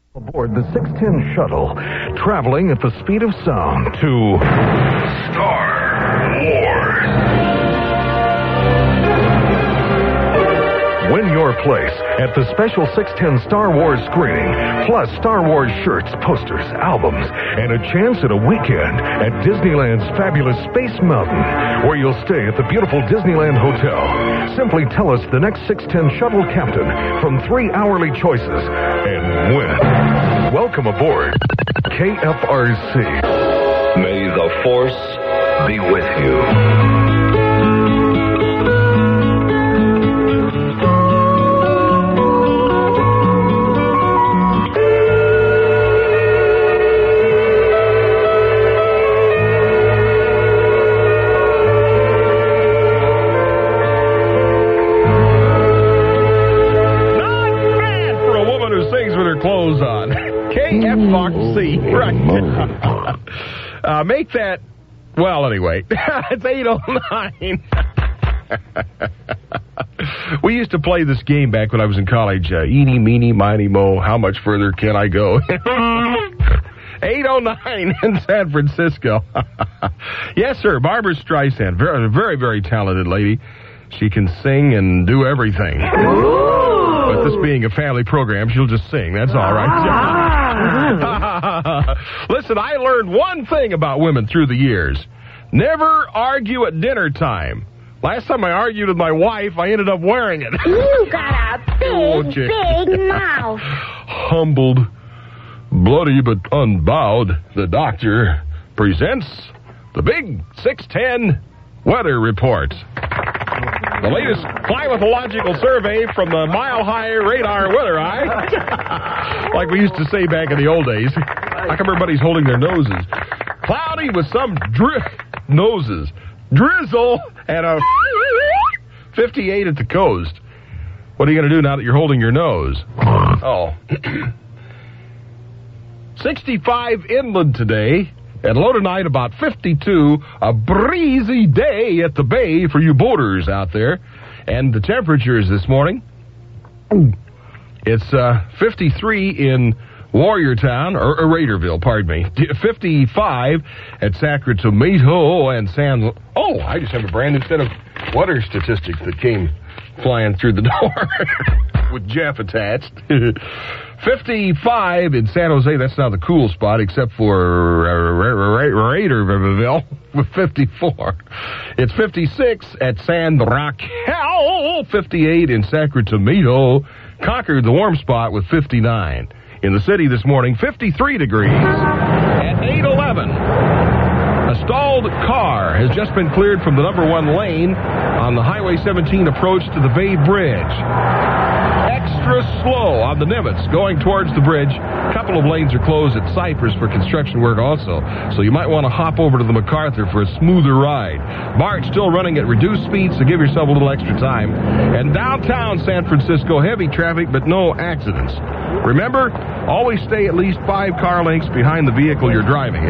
Aboard the 610 shuttle, traveling at the speed of sound to Star Wars. Win your place at the special 610 Star Wars screening, plus Star Wars shirts, posters, albums, and a chance at a weekend at Disneyland's fabulous Space Mountain, where you'll stay at the beautiful Disneyland Hotel. Simply tell us the next 610 shuttle captain from 3 hourly choices and win. Welcome aboard KFRC. May the Force be with you. Clothes on. KFRC. Right. Make that, well, anyway, it's 8:09. We used to play this game back when I was in college. Eeny, meeny, miny, mo, how much further can I go? 8:09 in San Francisco. Yes, sir, Barbara Streisand. Very, very, very talented lady. She can sing and do everything. But this being a family program, she'll just sing. That's all right. Listen, I learned one thing about women through the years. Never argue at dinner time. Last time I argued with my wife, I ended up wearing it. You got a big mouth. Humbled, bloody but unbowed, the doctor presents the Big 610 Weather Report. The latest climatological survey from the Mile High Radar Weather Eye. Like we used to say back in the old days. How come everybody's holding their noses? Cloudy with some drizzle and a 58 at the coast. What are you going to do now that you're holding your nose? Oh. 65 inland today. And low tonight, about 52, a breezy day at the bay for you boaters out there. And the temperatures this morning, it's 53 in Warriortown, or Raiderville, pardon me. 55 at Sacramento and San... Oh, I just have a brand new set of weather statistics that came flying through the door with Jeff attached. 55 in San Jose. That's not the cool spot, except for Raiderville with 54. It's 56 at San Raquel. 58 in Sacramento. Conquered the warm spot with 59. In the city this morning, 53 degrees. At 8:11. A stalled car has just been cleared from the number 1 lane on the Highway 17 approach to the Bay Bridge. Extra slow on the Nimitz going towards the bridge. A couple of lanes are closed at Cypress for construction work also, so you might want to hop over to the MacArthur for a smoother ride. BART still running at reduced speeds, so give yourself a little extra time. And downtown San Francisco, heavy traffic but no accidents. Remember, always stay at least 5 car lengths behind the vehicle you're driving.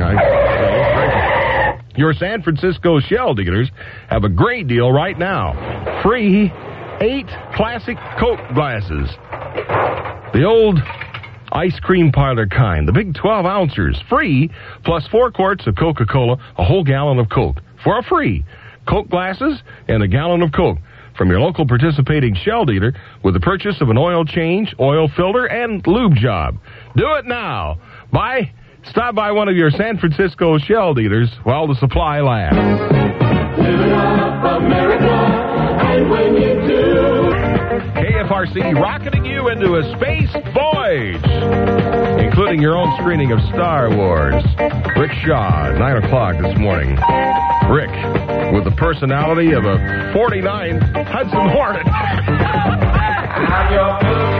Your San Francisco Shell dealers have a great deal right now. Free 8 classic Coke glasses. The old ice cream parlor kind. The big 12 ounces. Free, plus 4 quarts of Coca-Cola, a whole gallon of Coke. For a free. Coke glasses and a gallon of Coke. From your local participating Shell dealer with the purchase of an oil change, oil filter, and lube job. Do it now. Stop by one of your San Francisco Shell dealers while the supply lasts. Living up America, and when you do. KFRC rocketing you into a space voyage, including your own screening of Star Wars. Rick Shaw, 9 o'clock this morning. Rick, with the personality of a 49 Hudson Hornet. I'm your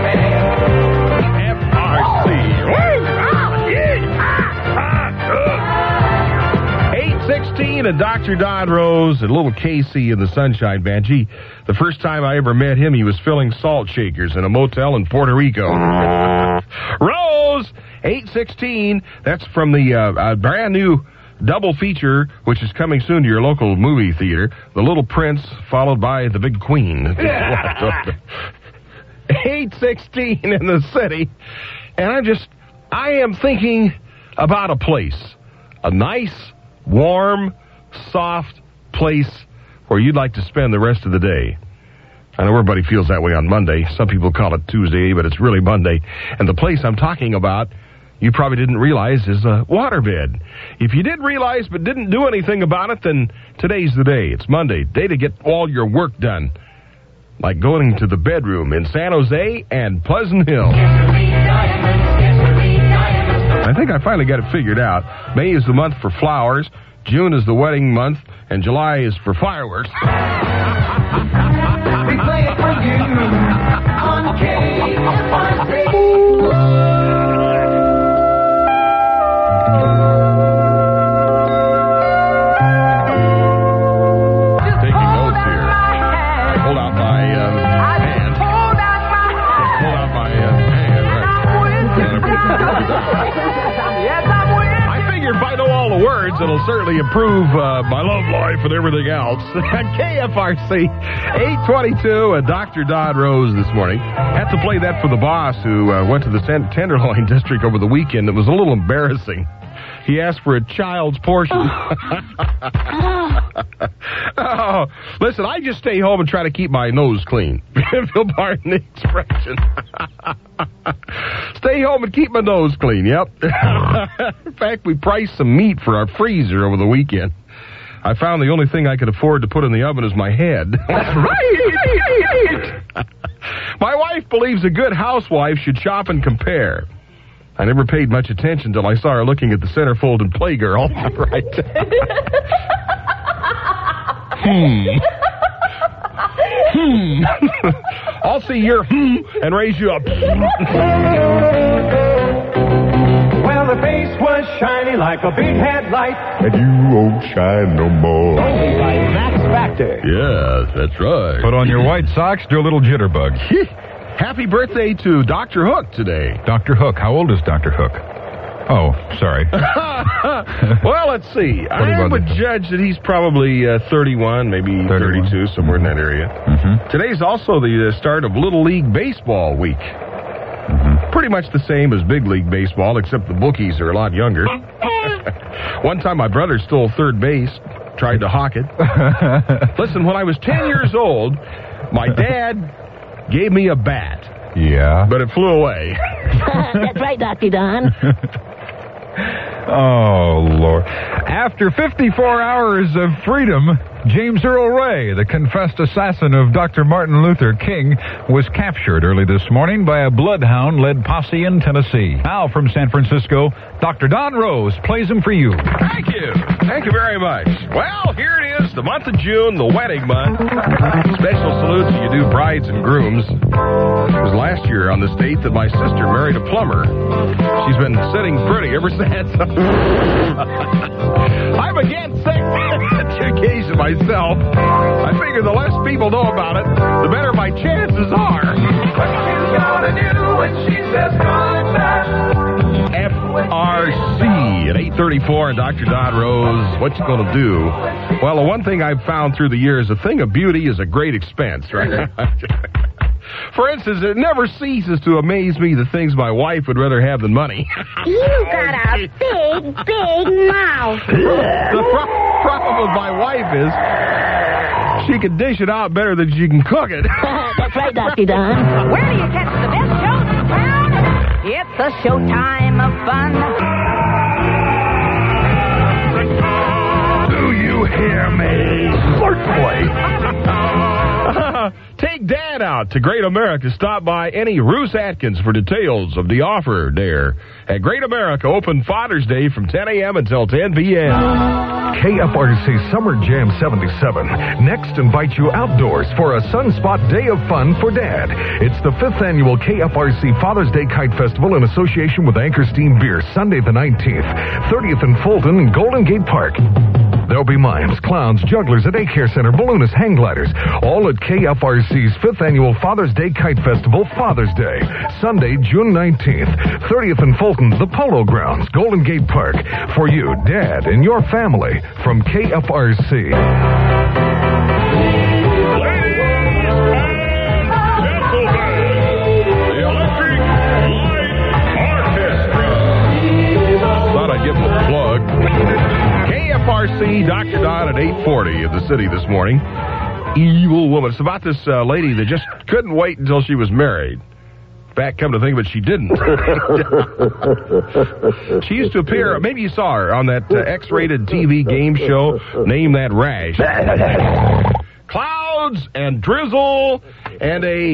FRC. Woo! 8:16 and Dr. Don Rose and little Casey in the Sunshine Band. Gee, the first time I ever met him, he was filling salt shakers in a motel in Puerto Rico. Rose, 8:16. That's from the brand new double feature, which is coming soon to your local movie theater. The Little Prince, followed by The Big Queen. 8:16 in the city. And I am thinking about a place. A nice, warm, soft place where you'd like to spend the rest of the day. I know everybody feels that way on Monday. Some people call it Tuesday, but it's really Monday. And the place I'm talking about, you probably didn't realize, is a waterbed. If you did realize but didn't do anything about it, then today's the day. It's Monday, day to get all your work done. Like going to the bedroom in San Jose and Pleasant Hill. I think I finally got it figured out. May is the month for flowers, June is the wedding month, and July is for fireworks. We play it for you on KFRC. Taking notes here. I hold out my hand. Hold out my hand, right. I figure if I know all the words, it'll certainly improve my love life and everything else. KFRC 822 and Dr. Don Rose this morning. Had to play that for the boss who went to the Tenderloin District over the weekend. It was a little embarrassing. He asked for a child's portion. Oh, listen, I just stay home and try to keep my nose clean. If you'll pardon the expression. Stay home and keep my nose clean, yep. In fact, we priced some meat for our freezer over the weekend. I found the only thing I could afford to put in the oven is my head. That's right! My wife believes a good housewife should shop and compare. I never paid much attention until I saw her looking at the centerfold in Playgirl. Right. I'll see your and raise you up. Well, the face was shiny like a big headlight. And you won't shine no more. Only by Max Factor. Yes, that's right. Put on your white socks, do a little jitterbug. Happy birthday to Dr. Hook today. Dr. Hook, how old is Dr. Hook? Oh, sorry. Well, let's see. I would judge that he's probably 31, maybe 32, somewhere in that area. Mm-hmm. Today's also the start of Little League Baseball week. Mm-hmm. Pretty much the same as Big League Baseball, except the bookies are a lot younger. One time my brother stole third base, tried to hawk it. Listen, when I was 10 years old, my dad gave me a bat. Yeah. But it flew away. That's right, Dr. Don. Oh, Lord. After 54 hours of freedom, James Earl Ray, the confessed assassin of Dr. Martin Luther King, was captured early this morning by a bloodhound-led posse in Tennessee. Now from San Francisco, Dr. Don Rose plays him for you. Thank you. Thank you very much. Well, here it is, the month of June, the wedding month. Special salute to you new brides and grooms. It was last year on this date that my sister married a plumber. She's been sitting pretty ever since. I'm again sick to occasion myself. I figure the less people know about it, the better my chances are. What you gonna do when she says goodbye? FRC at 8:34 and Dr. Don Rose. What you gonna do? Well, the one thing I've found through the years, a thing of beauty is a great expense, right? For instance, it never ceases to amaze me the things my wife would rather have than money. You got a big, big mouth. The problem with my wife is she can dish it out better than she can cook it. That's right, Dr. Don. Where do you catch the best shows in town? It's a showtime of fun. Do you hear me? Certainly. Take Dad out to Great America. Stop by any Roos Atkins for details of the offer there at Great America. Open Father's Day from 10 a.m. until 10 p.m. KFRC Summer Jam 77 next invites you outdoors for a Sunspot Day of Fun for Dad. It's the 5th annual KFRC Father's Day Kite Festival in association with Anchor Steam Beer, Sunday the 19th, 30th in Fulton and Golden Gate Park. There'll be mimes, clowns, jugglers, a daycare center, balloonists, hang gliders, all at KFRC's 5th annual Father's Day Kite Festival, Father's Day, Sunday, June 19th, 30th in Fulton, the Polo Grounds, Golden Gate Park. For you, Dad, and your family, from KFRC. The Electric Light Orchestra. at 8:40 in the city this morning. Evil woman. It's about this lady that just couldn't wait until she was married. In fact, come to think of it, she didn't. She used to appear, maybe you saw her, on that X-rated TV game show, Name That Rash. Clouds and drizzle and a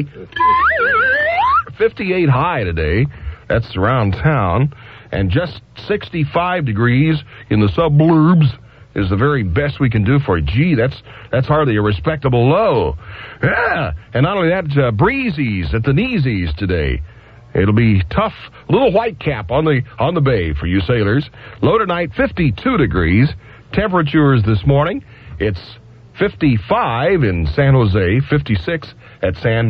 58 high today. That's around town. And just 65 degrees in the suburbs is the very best we can do for you. Gee, that's hardly a respectable low. Yeah, and not only that, breezies at the kneesies today. It'll be tough, a little white cap on the bay for you sailors. Low tonight, 52 degrees. Temperatures this morning, it's 55 in San Jose, 56 at San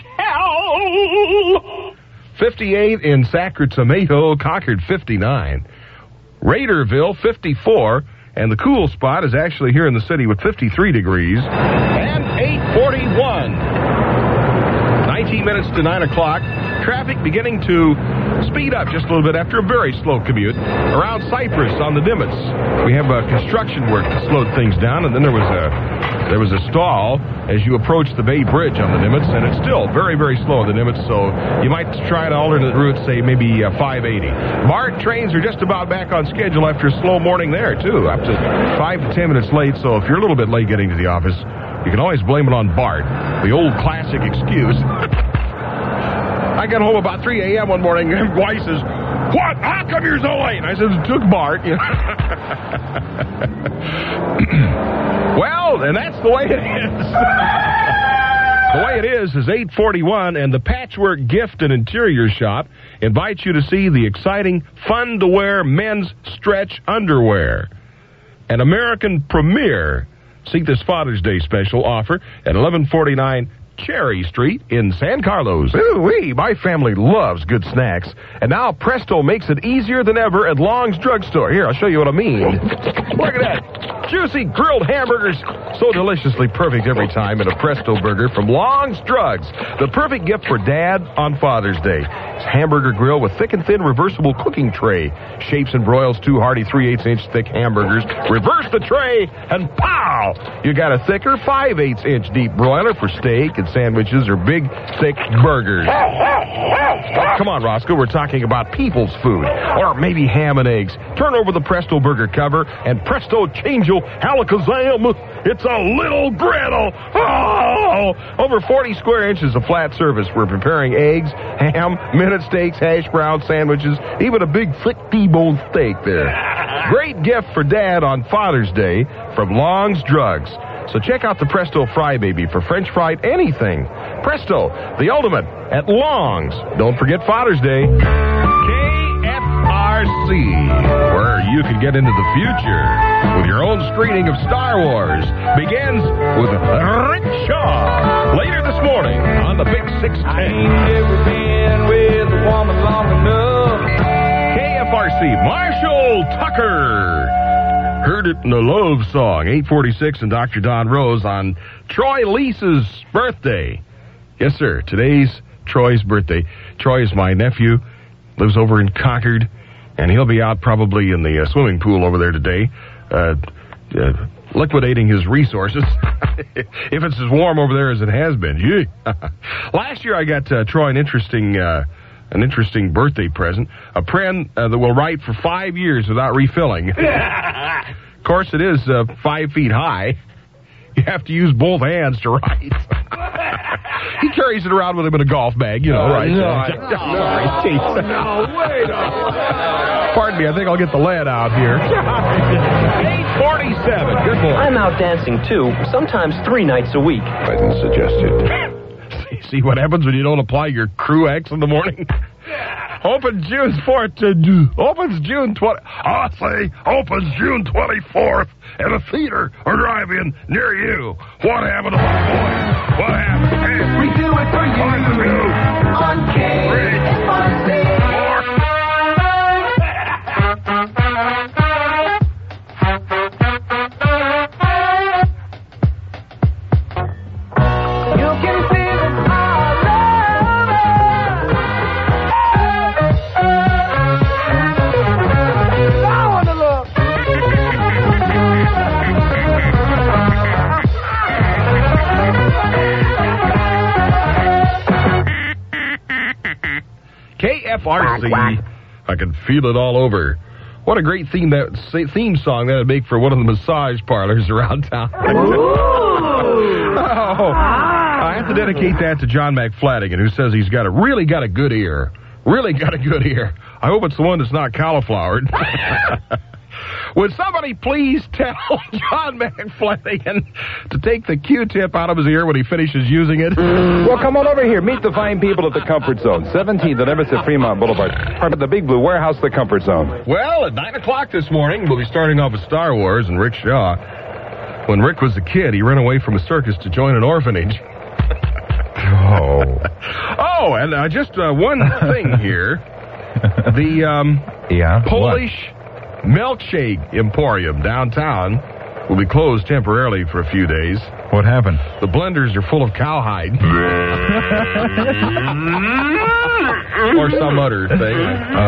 Raquel, 58 in Sacramento, Concord 59, Raiderville 54, and the cool spot is actually here in the city with 53 degrees, and 8:41. 19 minutes to 9 o'clock. Traffic beginning to speed up just a little bit after a very slow commute around Cypress on the Nimitz. We have construction work that slowed things down, and then there was a stall as you approach the Bay Bridge on the Nimitz, and it's still very, very slow on the Nimitz, so you might try an alternate route, say maybe 580. BART trains are just about back on schedule after a slow morning there, too, up to 5 to 10 minutes late, so if you're a little bit late getting to the office, you can always blame it on BART, the old classic excuse. I got home about 3 a.m. one morning, and wife says, "What? How come you're so late?" And I said, "It took BART." Well, and that's the way it is. The way it is 8:41, and the Patchwork Gift and Interior Shop invites you to see the exciting, fun-to-wear men's stretch underwear. An American premiere. See this Father's Day special offer at 1149 Cherry Street in San Carlos. Ooh-wee, my family loves good snacks. And now Presto makes it easier than ever at Long's Drugstore. Here, I'll show you what I mean. Look at that. Juicy grilled hamburgers. So deliciously perfect every time in a Presto burger from Long's Drugs. The perfect gift for Dad on Father's Day. It's hamburger grill with thick and thin reversible cooking tray. Shapes and broils 2 hearty 3/8-inch thick hamburgers. Reverse the tray and pow! You got a thicker 5/8-inch deep broiler for steak and sandwiches or big, thick burgers. Come on, Roscoe, we're talking about people's food. Or maybe ham and eggs. Turn over the Presto burger cover and presto changeo alakazam. It's a little griddle. Oh! Over 40 square inches of flat surface. We're preparing eggs, ham, minute steaks, hash brown sandwiches, even a big thick T-bone steak there. Great gift for Dad on Father's Day from Long's Drugs. So check out the Presto Fry Baby for French fried anything. Presto, the ultimate at Long's. Don't forget Father's Day. KFRC, where you can get into the future with your own screening of Star Wars, begins with Rick Shaw later this morning on the Big 610. KFRC, Marshall Tucker. Heard it in the love song, 8:46, and Dr. Don Rose on Troy Leese's birthday. Yes, sir, today's Troy's birthday. Troy is my nephew, lives over in Concord, and he'll be out probably in the swimming pool over there today, liquidating his resources, if it's as warm over there as it has been. Gee. Last year I got Troy an interesting birthday present, a pen that will write for 5 years without refilling. Of course, it is 5 feet high. You have to use both hands to write. He carries it around with him in a golf bag, right? No, wait. Pardon me, I think I'll get the lead out here. 8:47. Good boy. I'm out dancing, too, sometimes 3 nights a week. I didn't suggest it. See what happens when you don't apply your Crew X in the morning? Opens June 4th. Opens June 20. I say opens June 24th at a theater or drive-in near you. What happened to my boy? What happened? Hey, we do it for you on KFRC. KFRC. I can feel it all over. What a great theme song that would make for one of the massage parlors around town. I have to dedicate that to John McFlanagan, who says he's really got a good ear. Really got a good ear. I hope it's the one that's not cauliflowered. Would somebody please tell John McFlanagan to take the Q-tip out of his ear when he finishes using it? Well, come on over here. Meet the fine people at the Comfort Zone. 17th and Everett Fremont Boulevard. Part of the Big Blue Warehouse, the Comfort Zone. Well, at 9 o'clock this morning, we'll be starting off with Star Wars and Rick Shaw. When Rick was a kid, he ran away from a circus to join an orphanage. Oh, and just one thing here. The Polish Milkshake Emporium downtown will be closed temporarily for a few days. What happened? The blenders are full of cowhide. Or some other thing.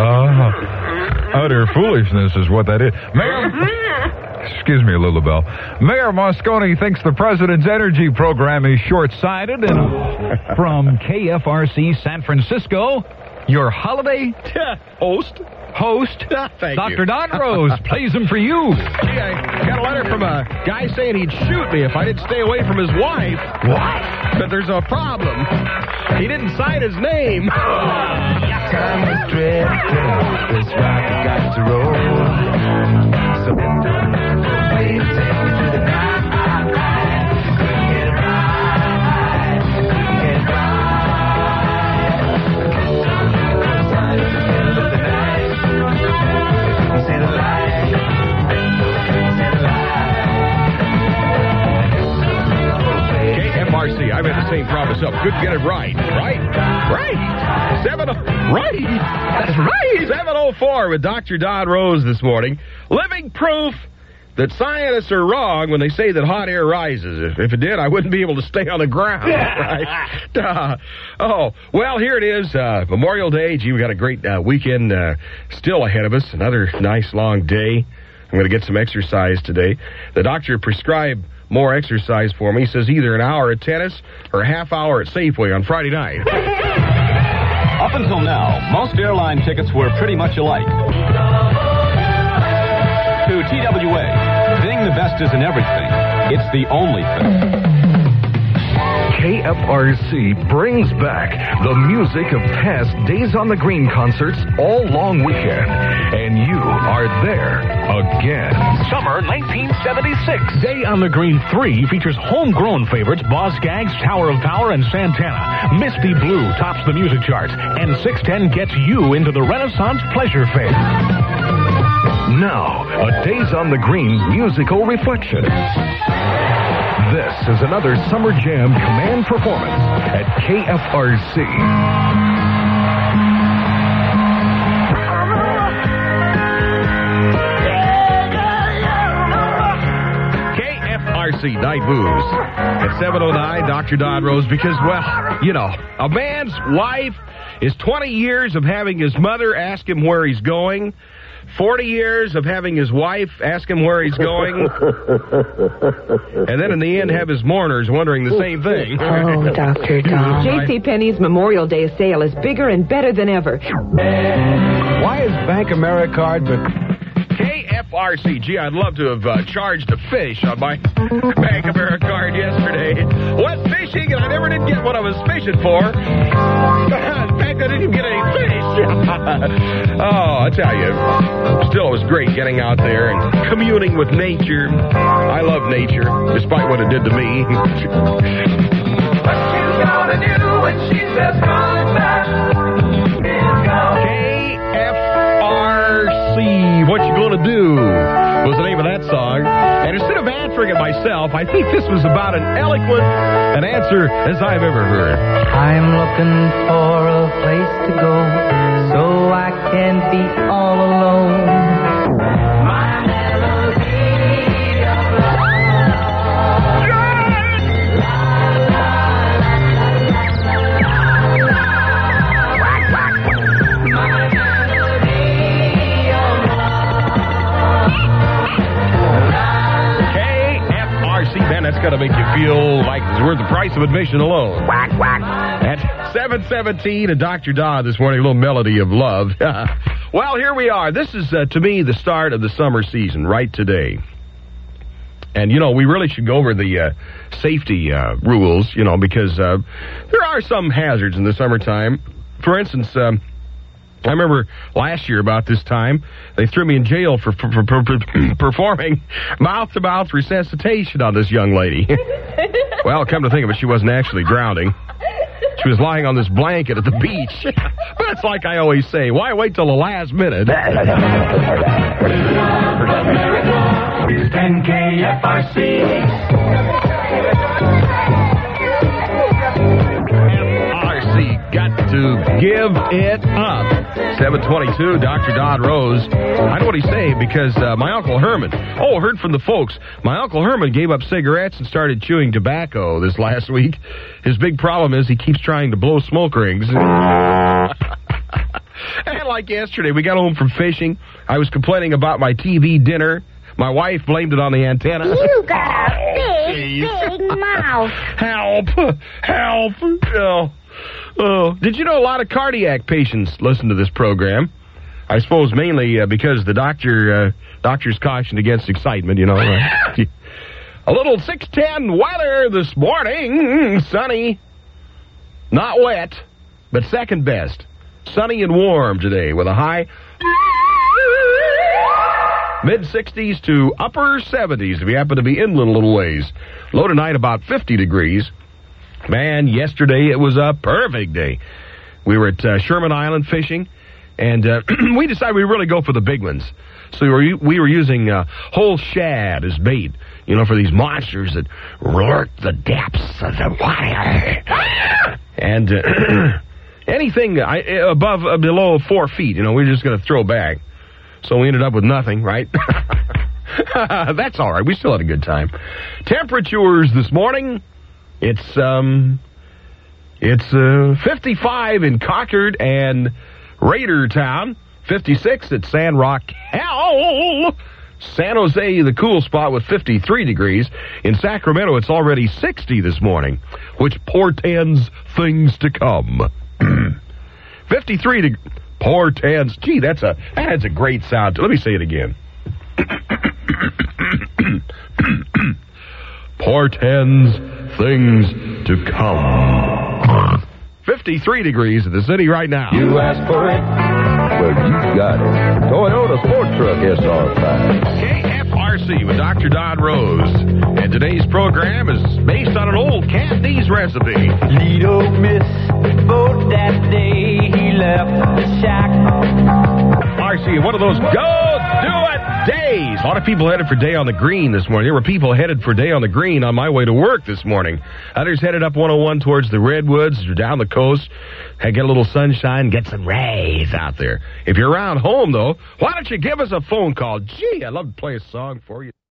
Utter foolishness is what that is. Excuse me, Lulabelle. Mayor Moscone thinks the president's energy program is short-sighted. And from KFRC San Francisco, your holiday host, Thank Dr. you. Don Rose, plays them for you. Gee, I got a letter from a guy saying he'd shoot me if I didn't stay away from his wife. What? But there's a problem. He didn't sign his name. Time is drifting, this rocket got to roll. So way to take me through the night. Couldn't get it right. Couldn't get it right. In the middle of the night. Couldn't say the light. Couldn't say the light. KFRC, I've had the same problem myself. Couldn't get it right. Right. That's right. 7:04 with Dr. Don Rose this morning. Living proof that scientists are wrong when they say that hot air rises. If it did, I wouldn't be able to stay on the ground. Right? Well, here it is, Memorial Day. Gee, we got a great weekend still ahead of us. Another nice long day. I'm going to get some exercise today. The doctor prescribed more exercise for me. He says either an hour at tennis or a half hour at Safeway on Friday night. Up until now, most airline tickets were pretty much alike. To TWA, being the best isn't everything. It's the only thing. KFRC brings back the music of past Days on the Green concerts all long weekend. And you are there again. Summer 1976. Day on the Green 3 features homegrown favorites Boz Scaggs, Tower of Power, and Santana. Misty Blue tops the music charts. And 610 gets you into the Renaissance Pleasure Fair. Now, a Days on the Green musical reflection. This is another Summer Jam command performance at KFRC. KFRC Night Booze at 7:09, Dr. Don Rose, because, well, you know, a man's wife is 20 years of having his mother ask him where he's going, 40 years of having his wife ask him where he's going, and then in the end have his mourners wondering the same thing. Oh, Dr. Don. JCPenney's Memorial Day sale is bigger and better than ever. Why is Bank Americard KFRC. Gee, I'd love to have charged a fish on my Bank Americard yesterday. Went fishing, and I never did get what I was fishing for. In fact, I didn't even get any fish. Oh, I tell you, still it was great getting out there and communing with nature. I love nature, despite what it did to me. What you gonna do when she says goodbye? KFRC, What You Gonna Do was the name of that song. And instead of answering it myself, I think this was about as eloquent an answer as I've ever heard. I'm looking for a place to go so I can be all alone. My melody of love. KFRC, man, that's got to make you feel like it's worth the price of admission alone. At 7:17 and Dr. Dodd this morning, a little melody of love. Well, here we are. This is, to me, the start of the summer season right today. And, we really should go over the safety rules, because there are some hazards in the summertime. For instance, I remember last year about this time, they threw me in jail for performing mouth-to-mouth resuscitation on this young lady. Well, come to think of it, she wasn't actually drowning. She was lying on this blanket at the beach. But it's like I always say, why wait till the last minute? 10 KFRC. FRC got to give it up. 7:22, Dr. Dodd Rose. I know what he's saying because my Uncle Herman, heard from the folks. My Uncle Herman gave up cigarettes and started chewing tobacco this last week. His big problem is he keeps trying to blow smoke rings. And like yesterday, we got home from fishing. I was complaining about my TV dinner. My wife blamed it on the antenna. You got a big mouth. Help. Oh. Did you know a lot of cardiac patients listen to this program? I suppose mainly because the doctor's cautioned against excitement, A little 610 weather this morning. Sunny. Not wet, but second best. Sunny and warm today with a high mid-60s to upper 70s if you happen to be inland a little ways. Low tonight about 50 degrees. Man, yesterday it was a perfect day. We were at Sherman Island fishing, and we decided we'd really go for the big ones. So we were using whole shad as bait, for these monsters that lurk the depths of the water. And anything below 4 feet, we're just going to throw back. So we ended up with nothing, right? That's all right. We still had a good time. Temperatures this morning, it's 55 in Concord and Raidertown, 56 at San Raquel. San Jose, the cool spot with 53 degrees. In Sacramento, it's already 60 this morning, which portends things to come. 53 degrees. Portends. Gee, that has a great sound. Let me say it again. Portends things to come. 53 degrees in the city right now. You asked for it? Well, you got it. Toyota Sport Truck SR5. KFRC with Dr. Dodd Rose. And today's program is based on an old Candies recipe. Little Miss boat that day he left the shack. RC, one of those go-do-it days. A lot of people headed for Day on the Green this morning. There were people headed for Day on the Green on my way to work this morning. Others headed up 101 towards the Redwoods or down the coast. Get a little sunshine, get some rays out there. If you're around home, though, why don't you give us a phone call? Gee, I'd love to play a song for you.